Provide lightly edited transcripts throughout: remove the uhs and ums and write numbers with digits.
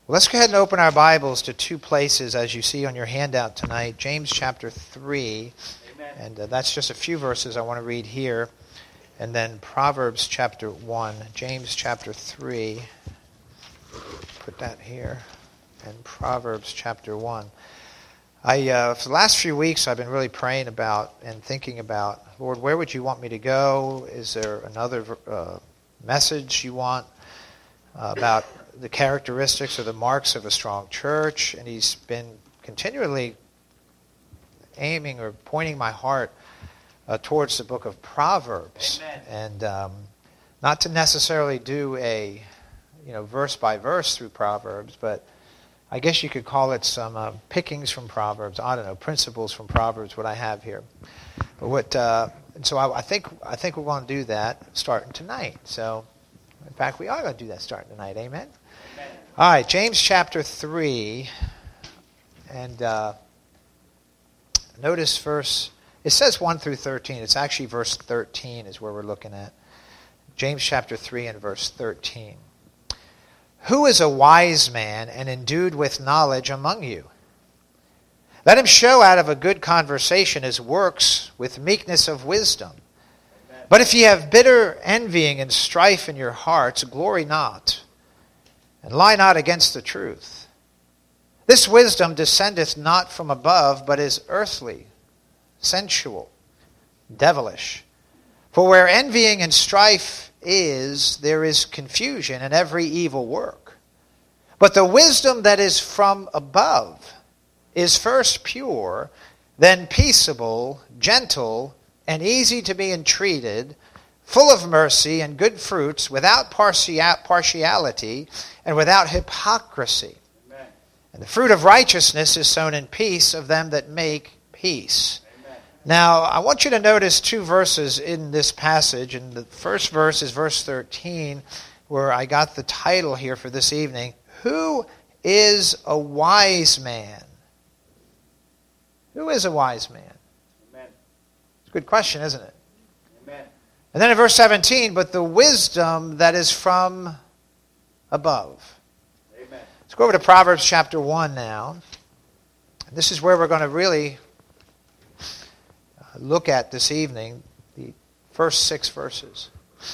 Well, let's go ahead and open our Bibles to two places as you see on your handout tonight. James chapter 3, Amen. And that's just a few verses I want to read here. And then Proverbs chapter 1, James chapter 3, put that here, and Proverbs chapter 1. For the last few weeks I've been really praying about and thinking about, Lord, where would you want me to go? Is there another message you want about the characteristics or the marks of a strong church? And he's been continually aiming or pointing my heart towards the book of Proverbs. Amen. And not to necessarily do a verse by verse through Proverbs, but I guess you could call it some pickings from Proverbs. I don't know, principles from Proverbs, what I have here. But I think we're going to do that starting tonight. So, in fact, we are going to do that starting tonight. Amen? Amen. All right, James chapter 3, and notice verse, it says 1 through 13. It's actually verse 13 is where we're looking at. James chapter 3 and verse 13. Who is a wise man and endued with knowledge among you? Let him show out of a good conversation his works with meekness of wisdom. Amen. But if ye have bitter envying and strife in your hearts, glory not, and lie not against the truth. This wisdom descendeth not from above, but is earthly, sensual, devilish. For where envying and strife is, there is confusion and every evil work. But the wisdom that is from above is first pure, then peaceable, gentle, and easy to be entreated, full of mercy and good fruits, without partiality and without hypocrisy. Amen. And the fruit of righteousness is sown in peace of them that make peace. Now, I want you to notice two verses in this passage. And the first verse is verse 13, where I got the title here for this evening. Who is a wise man? Who is a wise man? Amen. It's a good question, isn't it? Amen. And then in verse 17, but the wisdom that is from above. Amen. Let's go over to Proverbs chapter 1 now. This is where we're going to really look at this evening, the first 6 verses.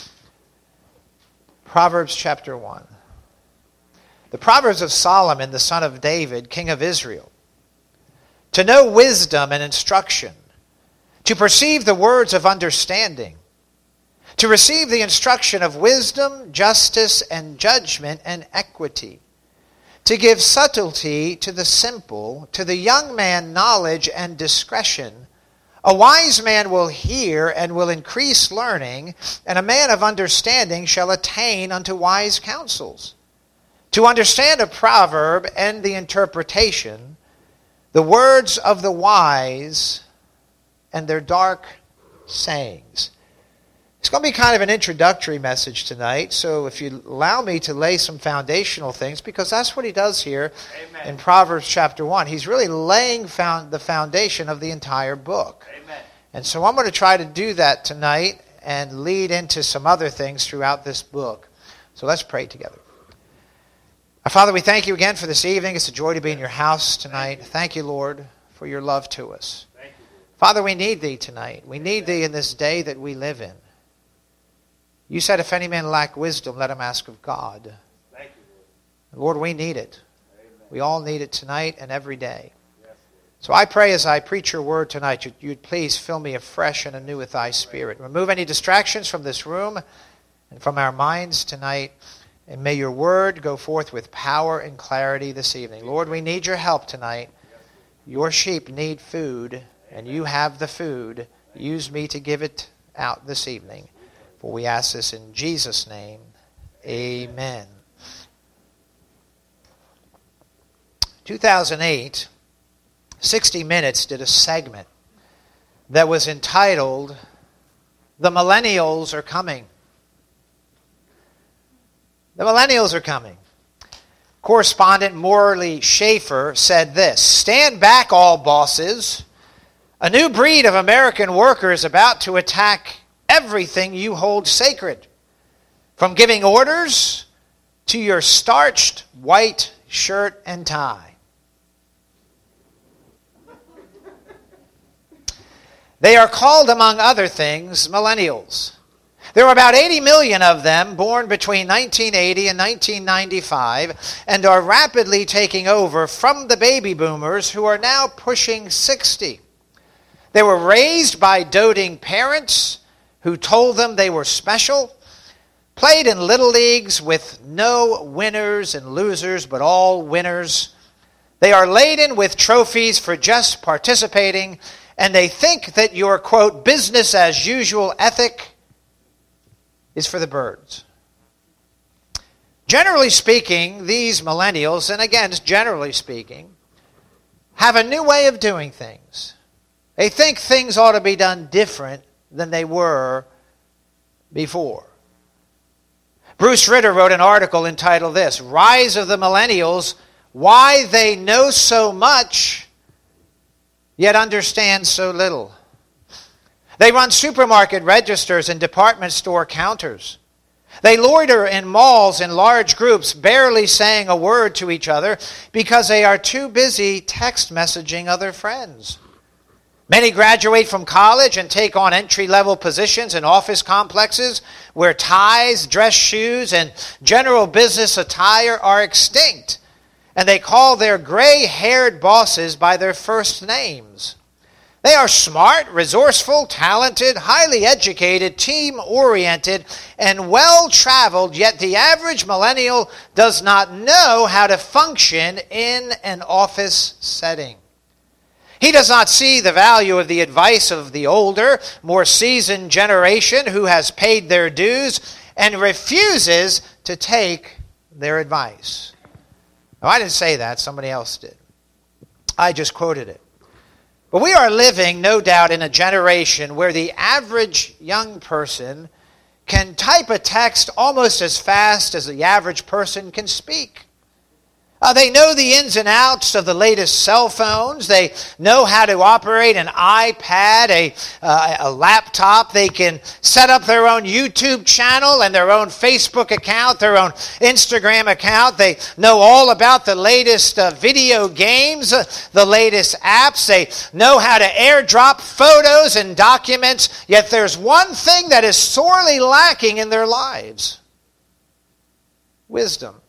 Proverbs chapter 1. The Proverbs of Solomon, the son of David, king of Israel. To know wisdom and instruction, to perceive the words of understanding, to receive the instruction of wisdom, justice, and judgment, and equity, to give subtlety to the simple, to the young man knowledge and discretion. A wise man will hear and will increase learning, and a man of understanding shall attain unto wise counsels. To understand a proverb and the interpretation, the words of the wise and their dark sayings. It's going to be kind of an introductory message tonight, so if you allow me to lay some foundational things, because that's what he does here. Amen. In Proverbs chapter 1. He's really laying the foundation of the entire book. Amen. And so I'm going to try to do that tonight and lead into some other things throughout this book. So let's pray together. Our Father, we thank you again for this evening. It's a joy to be in your house tonight. Thank you, Lord, for your love to us. Thank you. Father, we need thee tonight. We need thee in this day that we live in. You said, if any man lack wisdom, let him ask of God. Thank you, Lord. Lord, we need it. Amen. We all need it tonight and every day. Yes, so I pray as I preach your word tonight, you'd please fill me afresh and anew with thy spirit. Remove any distractions from this room and from our minds tonight. And may your word go forth with power and clarity this evening. Lord, we need your help tonight. Your sheep need food, and you have the food. Use me to give it out this evening. For we ask this in Jesus' name. Amen. 2008, 60 Minutes did a segment that was entitled, The Millennials Are Coming. The Millennials are coming. Correspondent Morley Schaefer said this, "Stand back, all bosses. A new breed of American worker is about to attack everything you hold sacred, from giving orders to your starched white shirt and tie. They are called, among other things, millennials. There are about 80 million of them born between 1980 and 1995 and are rapidly taking over from the baby boomers who are now pushing 60. They were raised by doting parents who told them they were special, played in little leagues with no winners and losers but all winners. They are laden with trophies for just participating, and they think that your, quote, business as usual ethic is for the birds. Generally speaking, these millennials, and again, generally speaking, have a new way of doing things. They think things ought to be done different than they were before. Bruce Ritter wrote an article entitled this, Rise of the Millennials, Why They Know So Much, Yet Understand So Little. They run supermarket registers and department store counters. They loiter in malls in large groups, barely saying a word to each other because they are too busy text messaging other friends. Many graduate from college and take on entry-level positions in office complexes where ties, dress shoes, and general business attire are extinct, and they call their gray-haired bosses by their first names. They are smart, resourceful, talented, highly educated, team-oriented, and well-traveled, yet the average millennial does not know how to function in an office setting. He does not see the value of the advice of the older, more seasoned generation who has paid their dues and refuses to take their advice. Now, I didn't say that. Somebody else did. I just quoted it. But we are living, no doubt, in a generation where the average young person can type a text almost as fast as the average person can speak. They know the ins and outs of the latest cell phones. They know how to operate an iPad, a laptop. They can set up their own YouTube channel and their own Facebook account, their own Instagram account. They know all about the latest video games, the latest apps. They know how to airdrop photos and documents. Yet there's one thing that is sorely lacking in their lives: wisdom.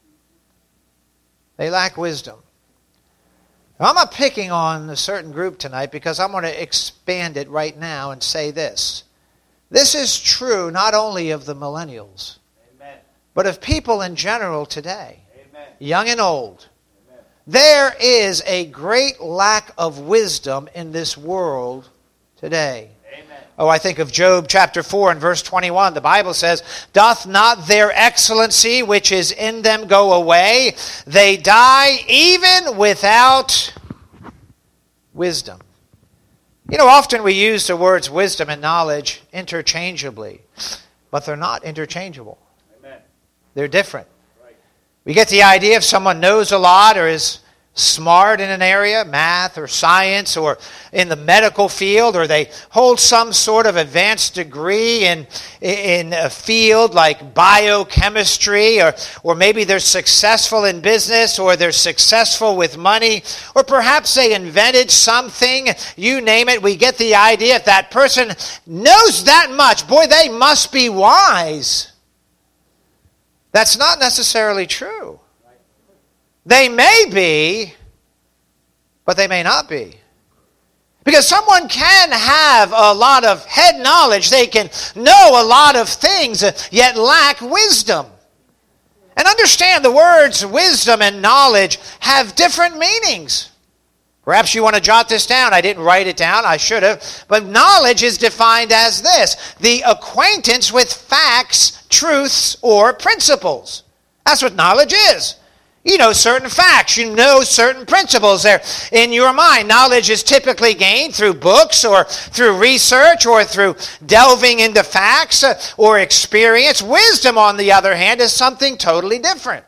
They lack wisdom. Now, I'm not picking on a certain group tonight because I'm going to expand it right now and say this. This is true not only of the millennials, Amen, but of people in general today, Amen, young and old. Amen. There is a great lack of wisdom in this world today. Oh, I think of Job chapter 4 and verse 21. The Bible says, Doth not their excellency which is in them go away? They die even without wisdom. You know, often we use the words wisdom and knowledge interchangeably, but they're not interchangeable. Amen. They're different. Right. We get the idea if someone knows a lot or is smart in an area, math or science or in the medical field, or they hold some sort of advanced degree in a field like biochemistry, or maybe they're successful in business, or they're successful with money, or perhaps they invented something, you name it. We get the idea if that person knows that much, boy, they must be wise. That's not necessarily true. They may be, but they may not be. Because someone can have a lot of head knowledge, they can know a lot of things, yet lack wisdom. And understand the words wisdom and knowledge have different meanings. Perhaps you want to jot this down. I didn't write it down. I should have. But knowledge is defined as this: the acquaintance with facts, truths, or principles. That's what knowledge is. You know certain facts. You know certain principles there in your mind. Knowledge is typically gained through books or through research or through delving into facts or experience. Wisdom, on the other hand, is something totally different.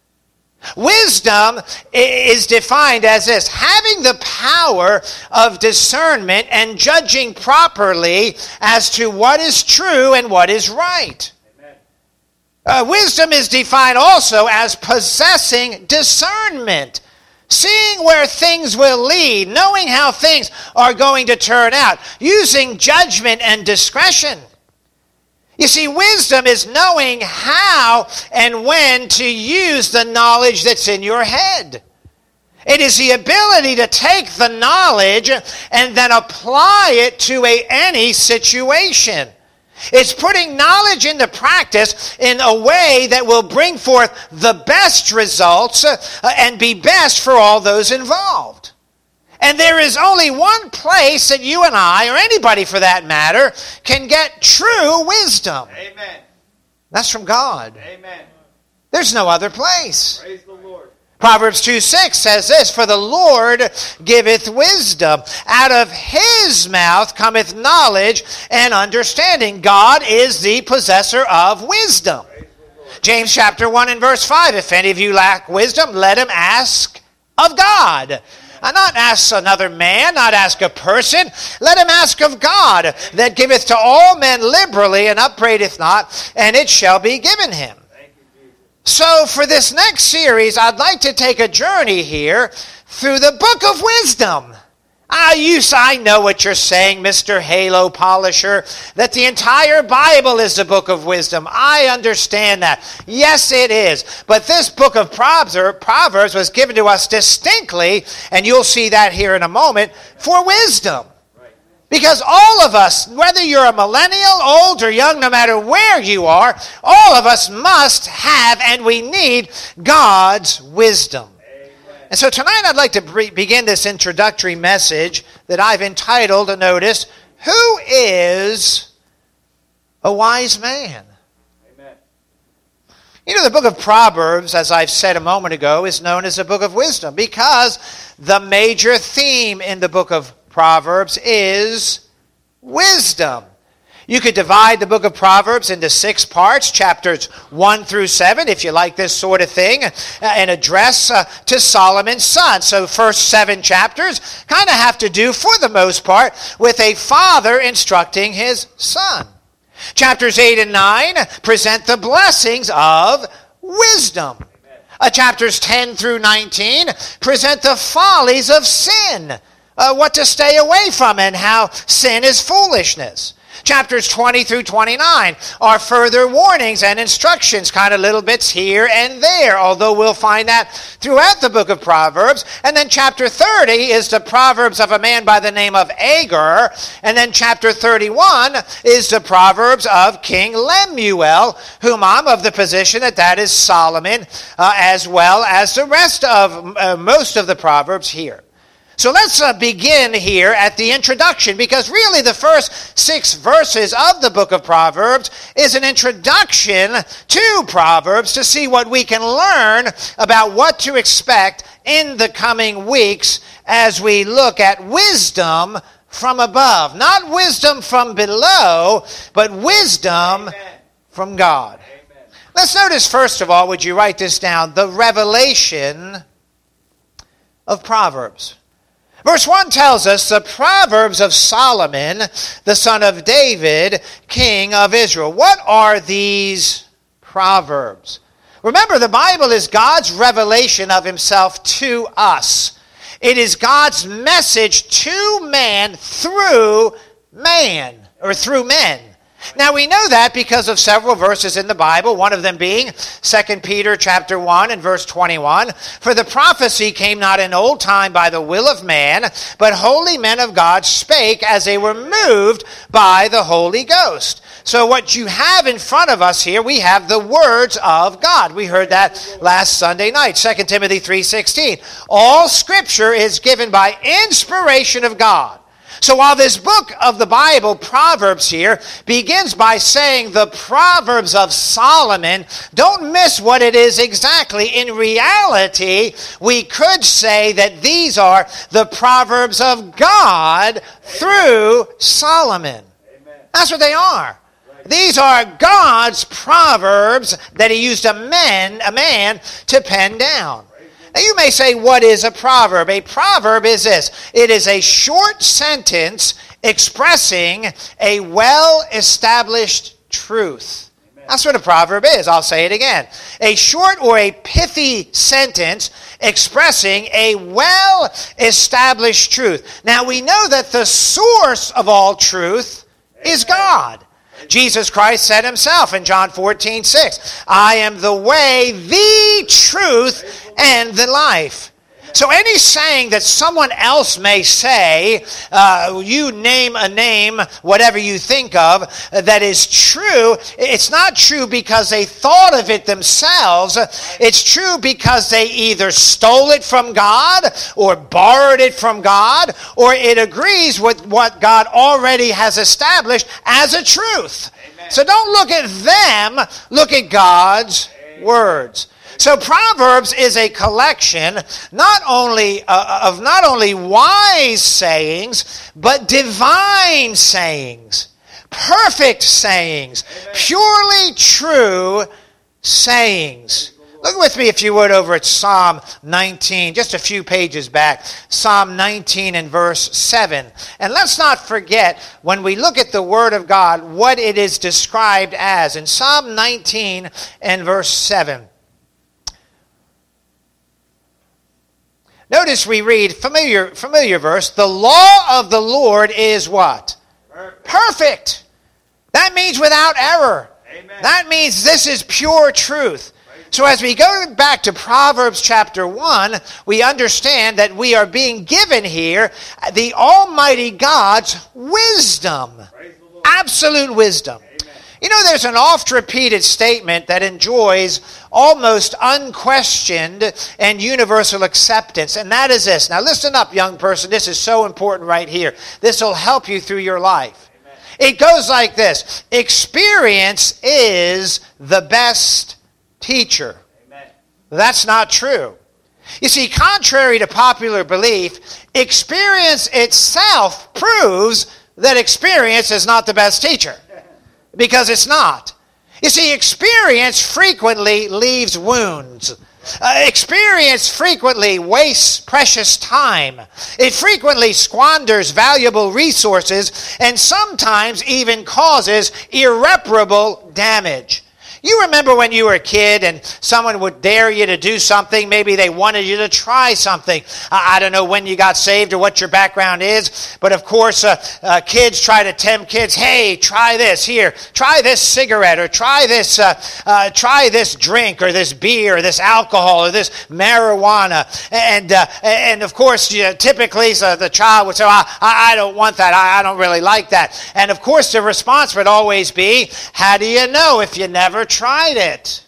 Wisdom is defined as this: having the power of discernment and judging properly as to what is true and what is right. Wisdom is defined also as possessing discernment, seeing where things will lead, knowing how things are going to turn out, using judgment and discretion. You see, wisdom is knowing how and when to use the knowledge that's in your head. It is the ability to take the knowledge and then apply it to any situation. It's putting knowledge into practice in a way that will bring forth the best results and be best for all those involved. And there is only one place that you and I, or anybody for that matter, can get true wisdom. Amen. That's from God. Amen. There's no other place. Praise the Lord. Proverbs 2:6 says this, "For the Lord giveth wisdom. Out of his mouth cometh knowledge and understanding." God is the possessor of wisdom. James chapter 1 and verse 5, "If any of you lack wisdom, let him ask of God." Not ask another man, not ask a person. Let him ask of God, that giveth to all men liberally and upbraideth not, and it shall be given him. So for this next series, I'd like to take a journey here through the book of wisdom. I know what you're saying, Mr. Halo Polisher, that the entire Bible is the book of wisdom. I understand that. Yes, it is. But this book of Proverbs was given to us distinctly, and you'll see that here in a moment, for wisdom. Because all of us, whether you're a millennial, old or young, no matter where you are, all of us must have and we need God's wisdom. And so tonight I'd like to begin this introductory message that I've entitled, notice, "Who is a wise man?" Amen. You know, the book of Proverbs, as I've said a moment ago, is known as the book of wisdom because the major theme in the book of Proverbs is wisdom. You could divide the book of Proverbs into 6 parts, chapters 1 through 7, if you like this sort of thing, an address to Solomon's son. So first 7 chapters kind of have to do, for the most part, with a father instructing his son. Chapters 8 and 9 present the blessings of wisdom. Chapters 10 through 19 present the follies of sin, what to stay away from and how sin is foolishness. Chapters 20 through 29 are further warnings and instructions, kind of little bits here and there, although we'll find that throughout the book of Proverbs. And then chapter 30 is the Proverbs of a man by the name of Agur. And then chapter 31 is the Proverbs of King Lemuel, whom I'm of the position that is Solomon, as well as the rest of most of the Proverbs here. So let's begin here at the introduction, because really the first 6 verses of the book of Proverbs is an introduction to Proverbs to see what we can learn about what to expect in the coming weeks as we look at wisdom from above. Not wisdom from below, but wisdom from God. Amen. Let's notice first of all, would you write this down, the revelation of Proverbs. Verse 1 tells us the Proverbs of Solomon, the son of David, king of Israel. What are these Proverbs? Remember, the Bible is God's revelation of himself to us. It is God's message to man through man, or through men. Now we know that because of several verses in the Bible, one of them being 2 Peter chapter 1 and verse 21. "For the prophecy came not in old time by the will of man, but holy men of God spake as they were moved by the Holy Ghost." So what you have in front of us here, we have the words of God. We heard that last Sunday night, 2 Timothy 3:16. All scripture is given by inspiration of God. So while this book of the Bible, Proverbs here, begins by saying the Proverbs of Solomon, don't miss what it is exactly. In reality, we could say that these are the Proverbs of God through Solomon. Amen. That's what they are. Right. These are God's Proverbs that he used a man to pen down. Now you may say, what is a proverb? A proverb is this. It is a short sentence expressing a well-established truth. Amen. That's what a proverb is. I'll say it again. A short or a pithy sentence expressing a well-established truth. Now we know that the source of all truth is God. Jesus Christ said himself in John 14:6, I am the way, the truth, and the life. So any saying that someone else may say, you name a name, whatever you think of, that is true, it's not true because they thought of it themselves. It's true because they either stole it from God or borrowed it from God, or it agrees with what God already has established as a truth. Amen. So don't look at them, look at God's words. So Proverbs is a collection not only wise sayings, but divine sayings, perfect sayings, purely true sayings. Look with me, if you would, over at Psalm 19, just a few pages back. Psalm 19 and verse 7. And let's not forget, when we look at the Word of God, what it is described as. In Psalm 19 and verse 7. Notice we read, familiar verse, the law of the Lord is what? Perfect. That means without error. Amen. That means this is pure truth. So as we go back to Proverbs chapter 1, we understand that we are being given here the Almighty God's wisdom. Absolute wisdom. You know, there's an oft-repeated statement that enjoys almost unquestioned and universal acceptance, and that is this. Now listen up, young person. This is so important right here. This will help you through your life. Amen. It goes like this. Experience is the best teacher. Amen. That's not true. You see, contrary to popular belief, experience itself proves that experience is not the best teacher. Because it's not. You see, experience frequently leaves wounds. Experience frequently wastes precious time. It frequently squanders valuable resources and sometimes even causes irreparable damage. You remember when you were a kid and someone would dare you to do something. Maybe they wanted you to try something. I don't know when you got saved or what your background is. But of course, kids try to tempt kids. Hey, try this. Here, try this cigarette, or try this drink, or this beer, or this alcohol, or this marijuana. And of course, typically the child would say, I don't want that. I don't really like that. And of course, the response would always be, how do you know if you never tried it?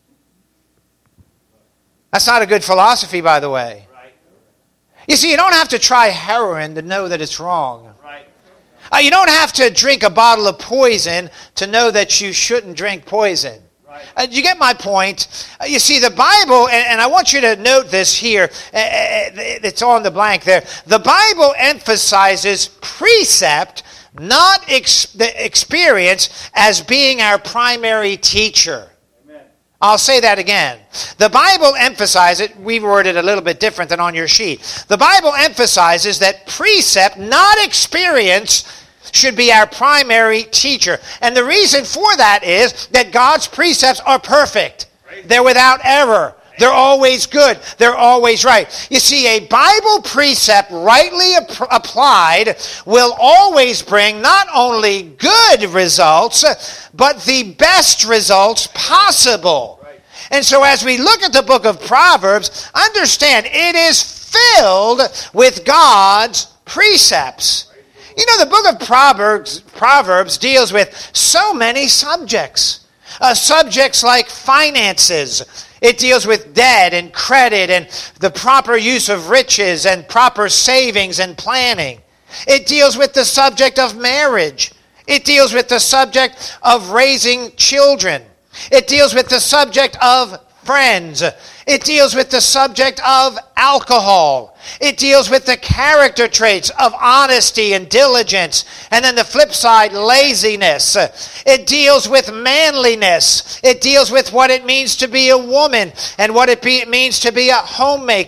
That's not a good philosophy, by the way. Right. You see, you don't have to try heroin to know that it's wrong. Right. You don't have to drink a bottle of poison to know that you shouldn't drink poison. Right. You get my point? You see, the Bible, and I want you to note this here, it's on the blank there. The Bible emphasizes precept, not the experience, as being our primary teacher. Amen. I'll say that again. The Bible emphasizes, we worded it a little bit different than on your sheet. The Bible emphasizes that precept, not experience, should be our primary teacher. And the reason for that is that God's precepts are perfect. They're without error. They're always good. They're always right. You see, a Bible precept rightly applied will always bring not only good results, but the best results possible. Right. And so as we look at the book of Proverbs, understand it is filled with God's precepts. You know, the book of Proverbs deals with so many subjects. Subjects like finances. It deals with debt and credit and the proper use of riches and proper savings and planning. It deals with the subject of marriage. It deals with the subject of raising children. It deals with the subject of friends. It deals with the subject of alcohol. It deals with the character traits of honesty and diligence. And then the flip side, laziness. It deals with manliness. It deals with what it means to be a woman and what it means to be a homemaker.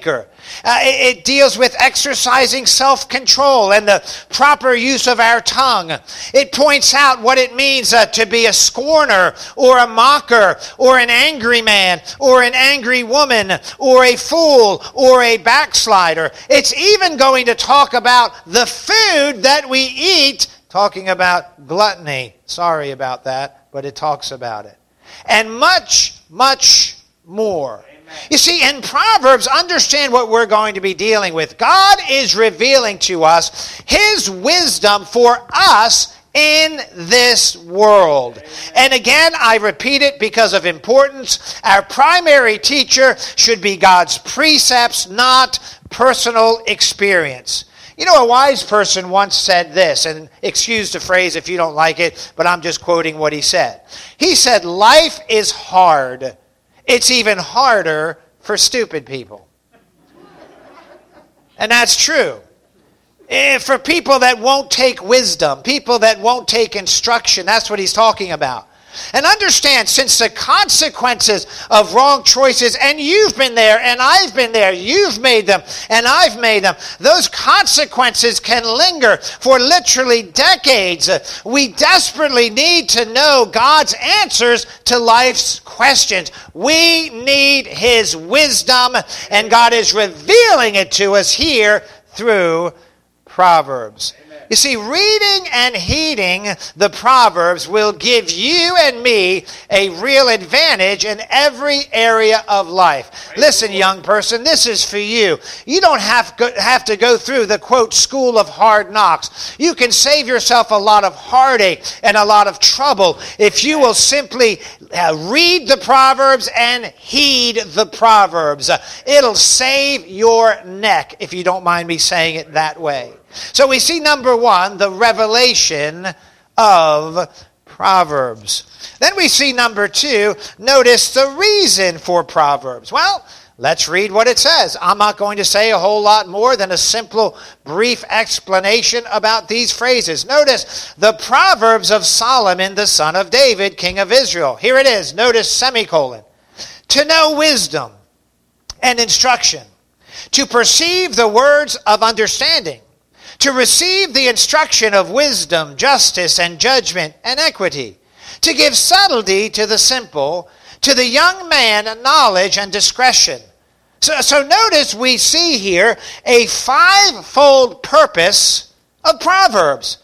It deals with exercising self-control and the proper use of our tongue. It points out what it means to be a scorner or a mocker or an angry man or an angry woman or a fool or a backslider. It's even going to talk about the food that we eat, talking about gluttony. Sorry about that, but it talks about it. And much, much more. You see, in Proverbs, understand what we're going to be dealing with. God is revealing to us His wisdom for us in this world. And again, I repeat it because of importance. Our primary teacher should be God's precepts, not personal experience. You know, a wise person once said this, and excuse the phrase if you don't like it, but I'm just quoting what he said. He said, life is hard. It's even harder for stupid people. And that's true. For people that won't take wisdom, people that won't take instruction, that's what he's talking about. And understand, since the consequences of wrong choices, and you've been there, and I've been there, you've made them, and I've made them, those consequences can linger for literally decades. We desperately need to know God's answers to life's questions. We need His wisdom, and God is revealing it to us here through Proverbs. You see, reading and heeding the Proverbs will give you and me a real advantage in every area of life. Listen, young person, this is for you. You don't have to go through the, quote, school of hard knocks. You can save yourself a lot of heartache and a lot of trouble if you will simply read the Proverbs and heed the Proverbs. It'll save your neck, if you don't mind me saying it that way. So we see, number one, the revelation of Proverbs. Then we see, number two, notice the reason for Proverbs. Well, let's read what it says. I'm not going to say a whole lot more than a simple, brief explanation about these phrases. Notice the Proverbs of Solomon, the son of David, king of Israel. Here it is. Notice semicolon. To know wisdom and instruction, to perceive the words of understanding, to receive the instruction of wisdom, justice, and judgment, and equity, to give subtlety to the simple, to the young man knowledge and discretion. So notice we see here a fivefold purpose of Proverbs.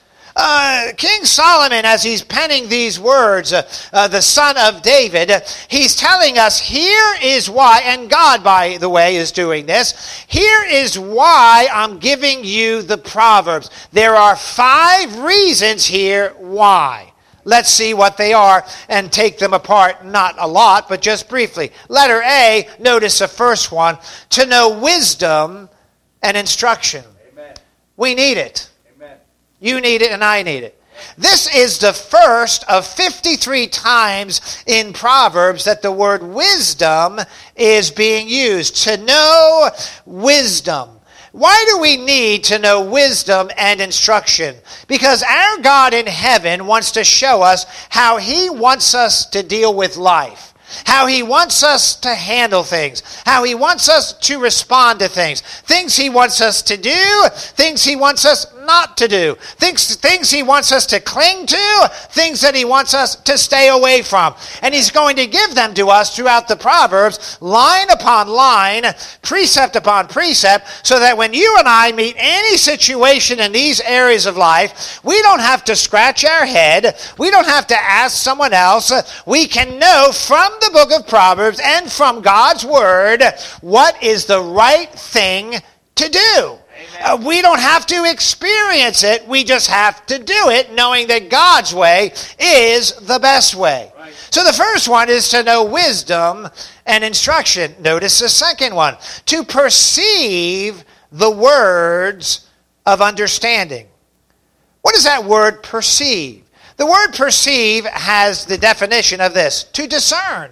King Solomon, as he's penning these words, the son of David, he's telling us here is why, and God, by the way, is doing this. Here is why I'm giving you the Proverbs. There are 5 reasons here why. Let's see what they are and take them apart. Not a lot, but just briefly. Letter A, notice the first one, to know wisdom and instruction. Amen. We need it. You need it and I need it. This is the first of 53 times in Proverbs that the word wisdom is being used. To know wisdom. Why do we need to know wisdom and instruction? Because our God in heaven wants to show us how He wants us to deal with life. How He wants us to handle things. How He wants us to respond to things. Things He wants us to do. Things He wants us not to do. Things He wants us to cling to. Things that He wants us to stay away from. And He's going to give them to us throughout the Proverbs, line upon line, precept upon precept, so that when you and I meet any situation in these areas of life, we don't have to scratch our head. We don't have to ask someone else. We can know from the book of Proverbs and from God's Word what is the right thing to do. We don't have to experience it. We just have to do it, knowing that God's way is the best way. Right. So the first one is to know wisdom and instruction. Notice the second one, to perceive the words of understanding. What is that word perceive? The word perceive has the definition of this, to discern.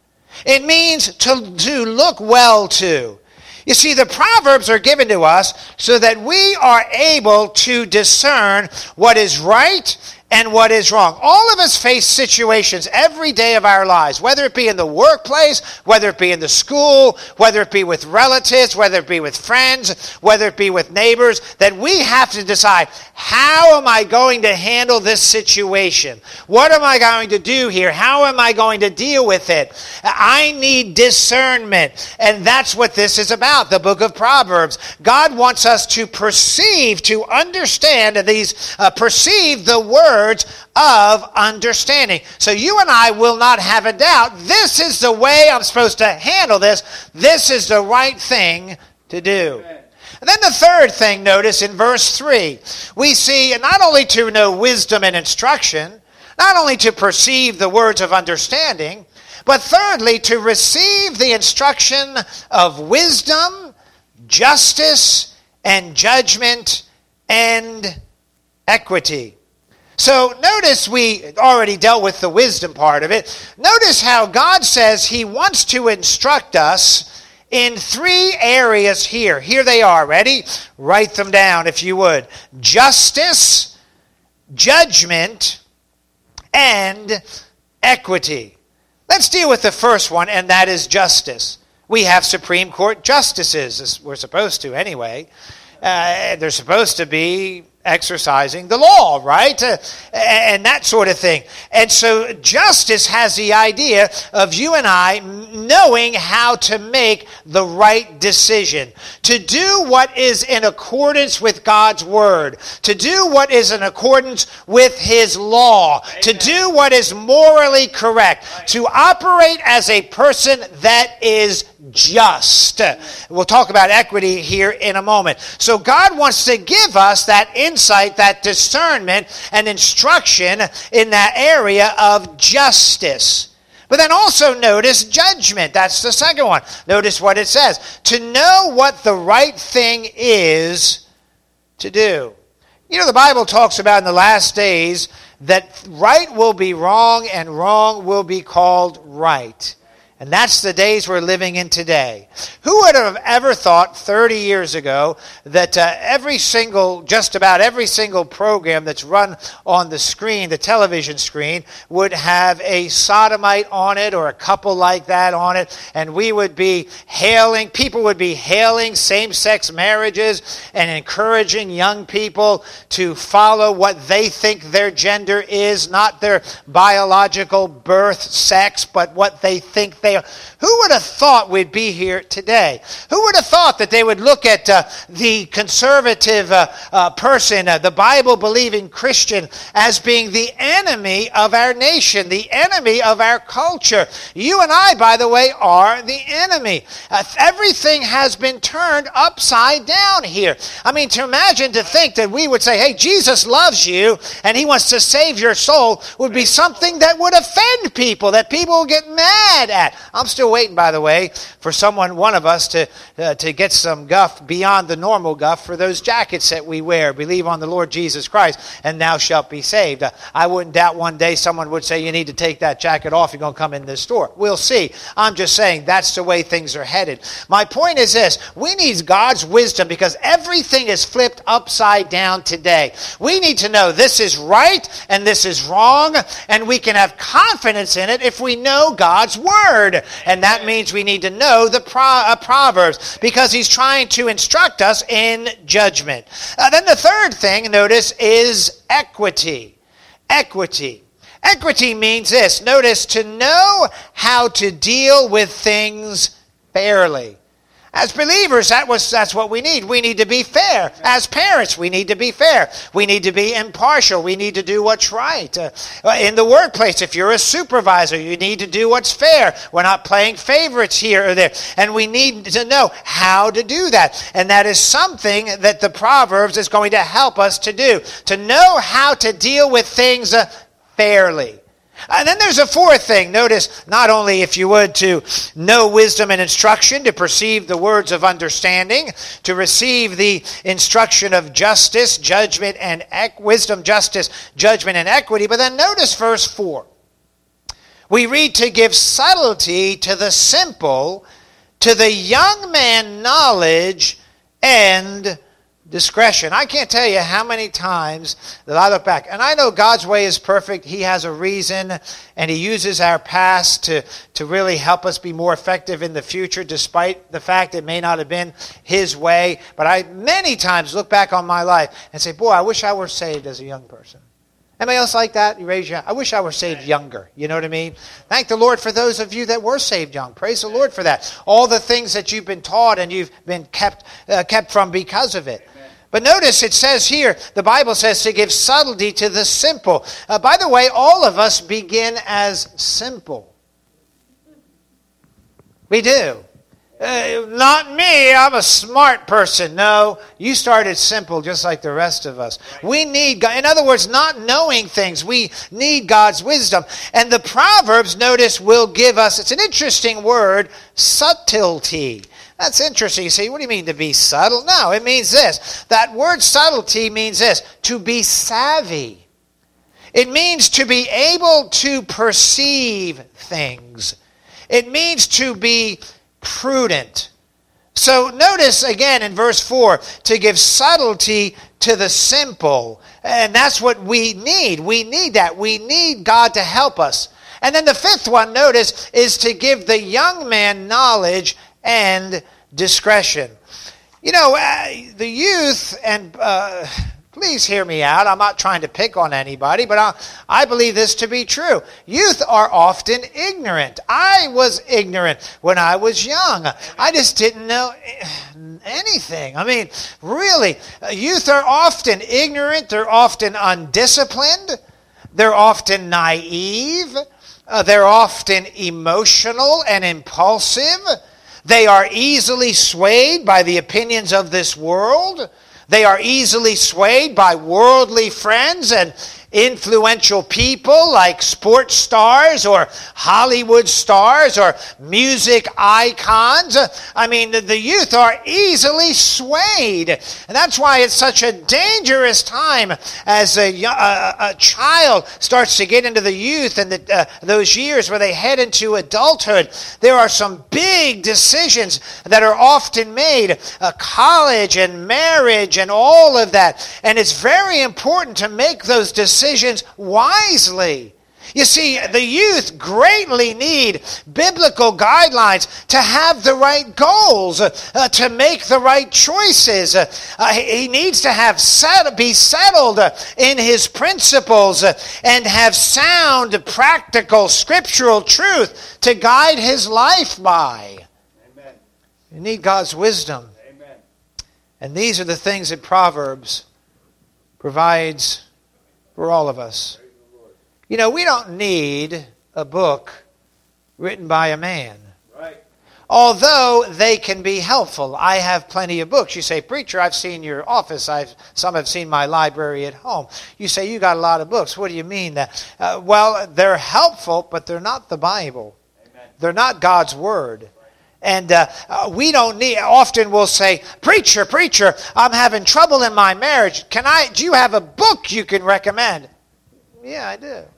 It means to look well to. You see, the Proverbs are given to us so that we are able to discern what is right and what is wrong. All of us face situations every day of our lives, whether it be in the workplace, whether it be in the school, whether it be with relatives, whether it be with friends, whether it be with neighbors, that we have to decide, how am I going to handle this situation? What am I going to do here? How am I going to deal with it? I need discernment, and that's what this is about, the book of Proverbs. God wants us to perceive, to understand perceive the words of understanding. So you and I will not have a doubt. This is the way I'm supposed to handle this. This is the right thing to do. Amen. And then the third thing, notice in verse 3, we see not only to know wisdom and instruction, not only to perceive the words of understanding, but thirdly, to receive the instruction of wisdom, justice, and judgment, and equity. So notice we already dealt with the wisdom part of it. Notice how God says he wants to instruct us in 3 areas here. Here they are. Ready? Write them down if you would. Justice, judgment, and equity. Let's deal with the first one, and that is justice. We have Supreme Court justices. We're supposed to anyway. They're supposed to be exercising the law, right? And that sort of thing. And so justice has the idea of you and I knowing how to make the right decision, to do what is in accordance with God's word, to do what is in accordance with his law, Amen. To do what is morally correct, right. To operate as a person that is just. We'll talk about equity here in a moment. So God wants to give us that insight, that discernment, and instruction in that area of justice. But then also notice judgment. That's the second one. Notice what it says. To know what the right thing is to do. You know, the Bible talks about in the last days that right will be wrong and wrong will be called right. And that's the days we're living in today. Who would have ever thought 30 years ago that just about every single program that's run on the screen, the television screen, would have a sodomite on it or a couple like that on it, and people would be hailing same-sex marriages and encouraging young people to follow what they think their gender is, not their biological birth sex, but what they think they are. Who would have thought we'd be here today? Who would have thought that they would look at the conservative person, the Bible-believing Christian, as being the enemy of our nation, the enemy of our culture? You and I, by the way, are the enemy. Everything has been turned upside down here. I mean, to think that we would say, hey, Jesus loves you and he wants to save your soul would be something that would offend people, that people would get mad at. I'm still waiting, by the way, for one of us to get some guff beyond the normal guff for those jackets that we wear. Believe on the Lord Jesus Christ, and thou shalt be saved. I wouldn't doubt one day someone would say, you need to take that jacket off. You're going to come in this store. We'll see. I'm just saying that's the way things are headed. My point is this. We need God's wisdom because everything is flipped upside down today. We need to know this is right and this is wrong, and we can have confidence in it if we know God's word. And that means we need to know the Proverbs because he's trying to instruct us in judgment. Then the third thing, notice, is equity. Equity. Equity means this. Notice, to know how to deal with things fairly. As believers, that's what we need. We need to be fair. As parents, we need to be fair. We need to be impartial. We need to do what's right. In the workplace, if you're a supervisor, you need to do what's fair. We're not playing favorites here or there. And we need to know how to do that. And that is something that the Proverbs is going to help us to do. To know how to deal with things fairly. And then there's a fourth thing. Notice, not only, if you would, to know wisdom and instruction, to perceive the words of understanding, to receive the instruction of justice, judgment, and wisdom, justice, judgment, and equity. But then notice verse 4. We read, to give subtlety to the simple, to the young man knowledge and discretion. I can't tell you how many times that I look back. And I know God's way is perfect. He has a reason. And He uses our past to really help us be more effective in the future, despite the fact it may not have been His way. But I many times look back on my life and say, boy, I wish I were saved as a young person. Anybody else like that? You raise your hand. I wish I were saved younger. You know what I mean? Thank the Lord for those of you that were saved young. Praise the Lord for that. All the things that you've been taught and you've been kept from because of it. But notice it says here, the Bible says to give subtlety to the simple. By the way, all of us begin as simple. We do. Not me, I'm a smart person. No, you started simple just like the rest of us. We need God. In other words, not knowing things. We need God's wisdom. And the Proverbs, notice, will give us, it's an interesting word, subtlety. That's interesting. You say, what do you mean to be subtle? No, it means this. That word subtlety means this, to be savvy. It means to be able to perceive things. It means to be prudent. So notice again in verse 4, to give subtlety to the simple. And that's what we need. We need that. We need God to help us. And then the fifth one, notice, is to give the young man knowledge and discretion. You know, the youth, and please hear me out. I'm not trying to pick on anybody, but I believe this to be true. Youth are often ignorant. I was ignorant when I was young. I just didn't know anything. I mean, really, youth are often ignorant. They're often undisciplined. They're often naive. They're often emotional and impulsive. They are easily swayed by the opinions of this world. They are easily swayed by worldly friends and influential people like sports stars or Hollywood stars or music icons. I mean, the youth are easily swayed. And that's why it's such a dangerous time as a child starts to get into the youth and those years where they head into adulthood. There are some big decisions that are often made, college and marriage and all of that. And it's very important to make those decisions wisely. You see, the youth greatly need biblical guidelines to have the right goals, to make the right choices. He needs to be settled in his principles and have sound, practical, scriptural truth to guide his life by. Amen. You need God's wisdom. Amen. And these are the things that Proverbs provides for all of us. You know, we don't need a book written by a man. Right. Although they can be helpful. I have plenty of books. You say, preacher, I've seen your office. Some have seen my library at home. You say, you got a lot of books. What do you mean that? Well, they're helpful, but they're not the Bible. Amen. They're not God's Word. And we don't need, often we'll say, preacher, I'm having trouble in my marriage. Do you have a book you can recommend? Yeah, I do.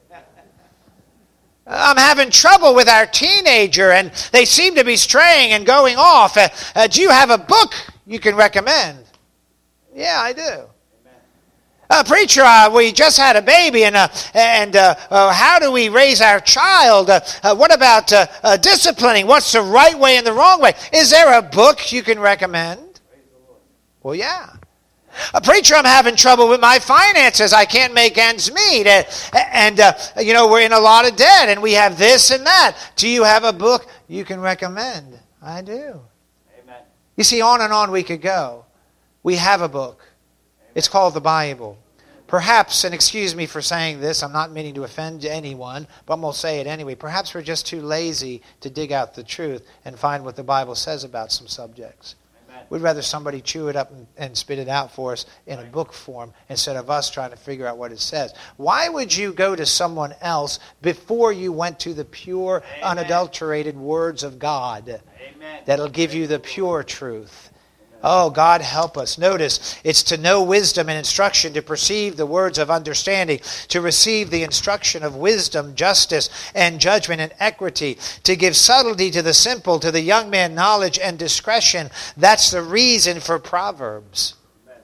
I'm having trouble with our teenager and they seem to be straying and going off. Do you have a book you can recommend? Yeah, I do. Preacher, we just had a baby, and how do we raise our child? What about disciplining? What's the right way and the wrong way? Is there a book you can recommend? Well, yeah. Preacher, I'm having trouble with my finances. I can't make ends meet. We're in a lot of debt, and we have this and that. Do you have a book you can recommend? I do. Amen. You see, on and on we could go. We have a book. It's called the Bible. Perhaps, and excuse me for saying this, I'm not meaning to offend anyone, but I'm going to say it anyway. Perhaps we're just too lazy to dig out the truth and find what the Bible says about some subjects. Amen. We'd rather somebody chew it up and spit it out for us in a book form instead of us trying to figure out what it says. Why would you go to someone else before you went to the pure, Amen. Unadulterated words of God? Amen. That'll give you the pure truth. Oh, God help us. Notice, it's to know wisdom and instruction, to perceive the words of understanding, to receive the instruction of wisdom, justice, and judgment and equity, to give subtlety to the simple, to the young man knowledge and discretion. That's the reason for Proverbs.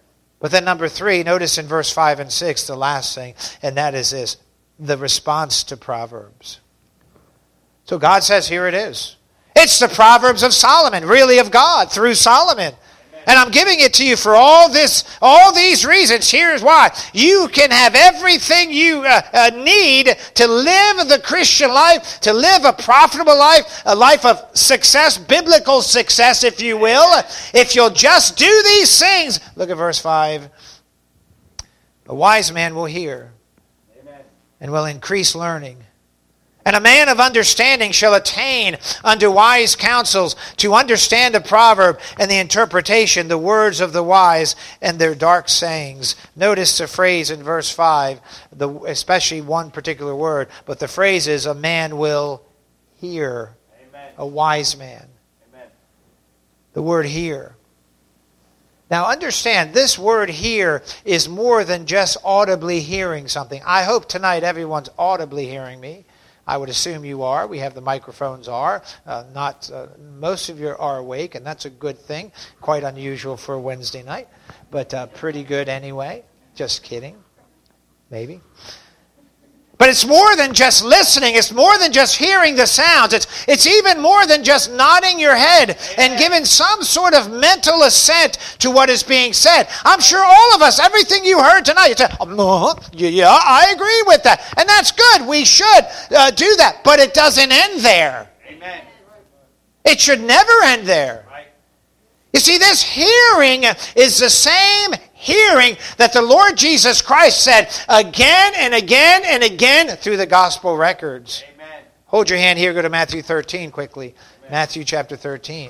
But then number 3, notice in verse 5 and 6, the last thing, and that is this, the response to Proverbs. So God says, here it is. It's the Proverbs of Solomon, really of God, through Solomon. And I'm giving it to you for all these reasons. Here's why. You can have everything you need to live the Christian life, to live a profitable life, a life of success, biblical success, if you will. If you'll just do these things. Look at verse 5. A wise man will hear and will increase learning. And a man of understanding shall attain unto wise counsels, to understand a proverb and the interpretation, the words of the wise and their dark sayings. Notice the phrase in verse 5, especially one particular word, but the phrase is, a man will hear. Amen. A wise man. Amen. The word hear. Now understand, this word hear is more than just audibly hearing something. I hope tonight everyone's audibly hearing me. I would assume you are. We have the microphones are. Most of you are awake, and that's a good thing. Quite unusual for a Wednesday night, but pretty good anyway. Just kidding. Maybe. But it's more than just listening. It's more than just hearing the sounds. It's even more than just nodding your head and giving some sort of mental assent to what is being said. I'm sure all of us, everything you heard tonight, you said, yeah, I agree with that. And that's good. We should do that. But it doesn't end there. Amen. It should never end there. Right. You see, this hearing is the same hearing that the Lord Jesus Christ said again and again and again through the gospel records. Amen. Hold your hand here. Go to Matthew 13 quickly. Amen. Matthew chapter 13.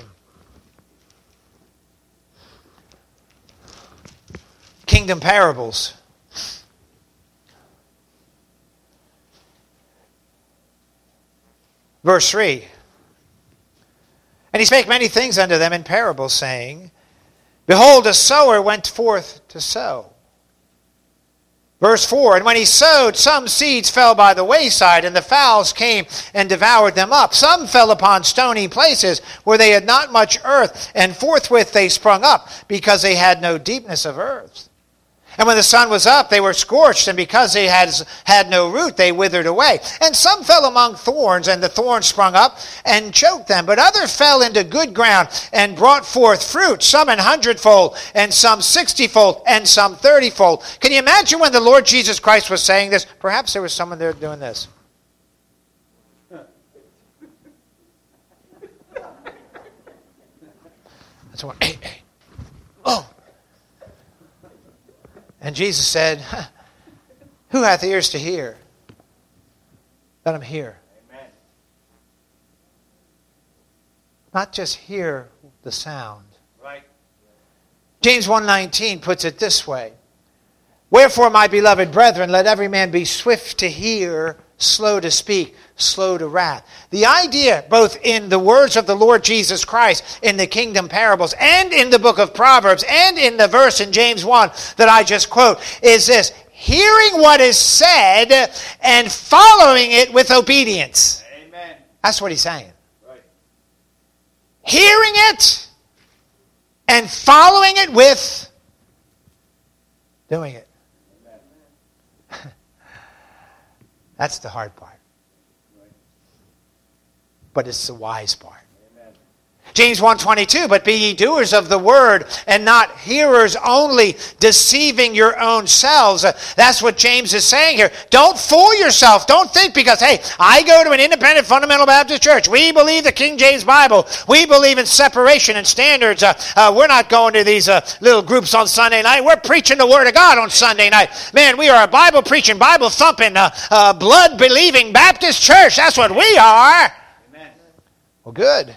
Kingdom parables. Verse 3. And he spake many things unto them in parables, saying, Behold, a sower went forth to sow. Verse 4, and when he sowed, some seeds fell by the wayside, and the fowls came and devoured them up. Some fell upon stony places, where they had not much earth, and forthwith they sprung up, because they had no deepness of earth. And when the sun was up, they were scorched, and because they had no root, they withered away. And some fell among thorns, and the thorns sprung up and choked them. But others fell into good ground and brought forth fruit, some 100-fold, and some 60-fold, and some 30-fold. Can you imagine when the Lord Jesus Christ was saying this? Perhaps there was someone there doing this. That's what. Hey. Oh. And Jesus said, who hath ears to hear? Let him hear. Amen. Not just hear the sound. Right. James 1:19 puts it this way. Wherefore, my beloved brethren, let every man be swift to hear, slow to speak, slow to wrath. The idea, both in the words of the Lord Jesus Christ, in the kingdom parables, and in the book of Proverbs, and in the verse in James 1 that I just quote, is this: hearing what is said and following it with obedience. Amen. That's what he's saying. Right. Hearing it and following it with doing it. That's the hard part. But it's the wise part. Amen. James 1:22, but be ye doers of the word and not hearers only, deceiving your own selves. That's what James is saying here. Don't fool yourself. Don't think because, hey, I go to an independent fundamental Baptist church. We believe the King James Bible. We believe in separation and standards. We're not going to these little groups on Sunday night. We're preaching the Word of God on Sunday night. Man, we are a Bible-preaching, Bible-thumping, blood-believing Baptist church. That's what we are. Amen. Well, good.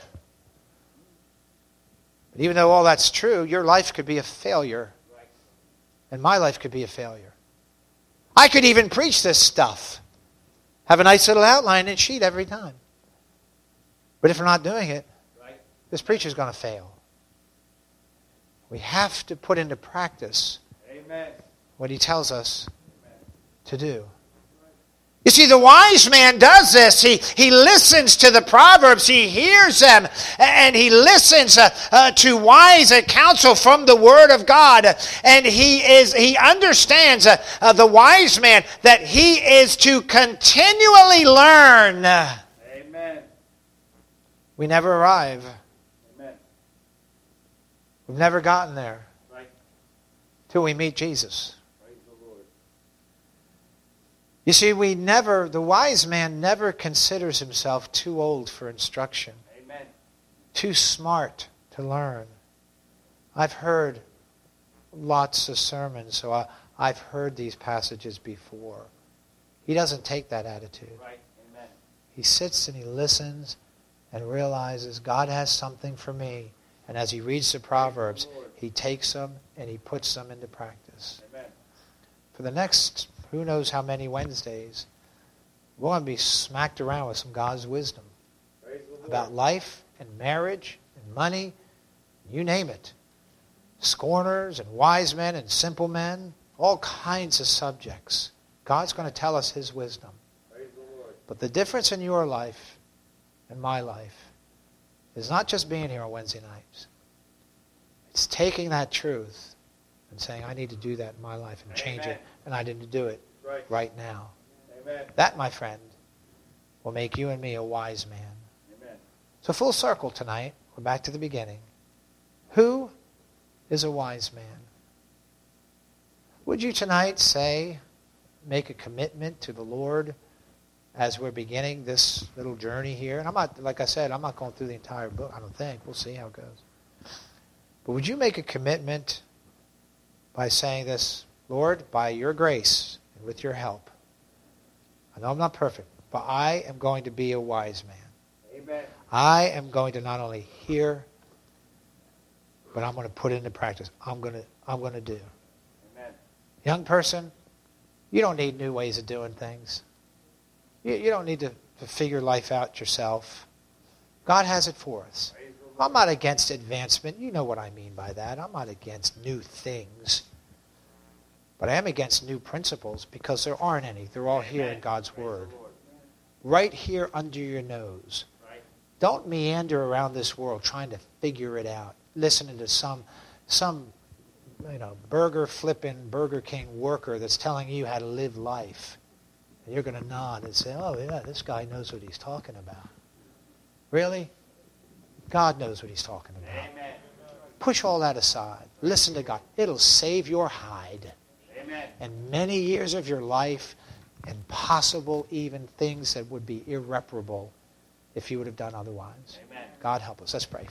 Even though all that's true, your life could be a failure. And my life could be a failure. I could even preach this stuff. Have a nice little outline and sheet every time. But if we're not doing it, this preacher's going to fail. We have to put into practice what he tells us to do. You see, the wise man does this. He listens to the Proverbs. He hears them. And he listens to wise counsel from the Word of God. And he understands, the wise man, that he is to continually learn. Amen. We never arrive. Amen. We've never gotten there. Right. Till we meet Jesus. Praise the Lord. You see, the wise man never considers himself too old for instruction, Amen. too smart to learn. I've heard lots of sermons, so I've heard these passages before. He doesn't take that attitude. Right. Amen. He sits and he listens and realizes God has something for me. And as he reads the Proverbs, he takes them and he puts them into practice. Amen. For the next, who knows how many Wednesdays, we're going to be smacked around with some God's wisdom Praise the Lord. about life and marriage and money, you name it. Scorners and wise men and simple men, all kinds of subjects. God's going to tell us his wisdom. Praise the Lord. But the difference in your life and my life is not just being here on Wednesday nights. It's taking that truth and saying, I need to do that in my life and change Amen. it. And I need to do it right now. Amen. That, my friend, will make you and me a wise man. Amen. So full circle tonight. We're back to the beginning. Who is a wise man? Would you tonight make a commitment to the Lord as we're beginning this little journey here? And I'm not, like I said, I'm not going through the entire book, I don't think. We'll see how it goes. But would you make a commitment by saying this, Lord, by your grace and with your help, I know I'm not perfect, but I am going to be a wise man. Amen. I am going to not only hear, but I'm going to put it into practice. I'm going to do. Amen. Young person, you don't need new ways of doing things. You don't need to figure life out yourself. God has it for us. Praise the Lord. I'm not against advancement. You know what I mean by that. I'm not against new things. But I am against new principles because there aren't any. They're all here in God's Praise Word. the Lord. Right here under your nose. Right. Don't meander around this world trying to figure it out. Listening to some burger flipping Burger King worker that's telling you how to live life. And you're going to nod and say, oh yeah, this guy knows what he's talking about. Really? God knows what he's talking about. Amen. Push all that aside. Listen to God. It'll save your hide. Amen. And many years of your life, and possible even things that would be irreparable if you would have done otherwise. Amen. God help us. Let's pray.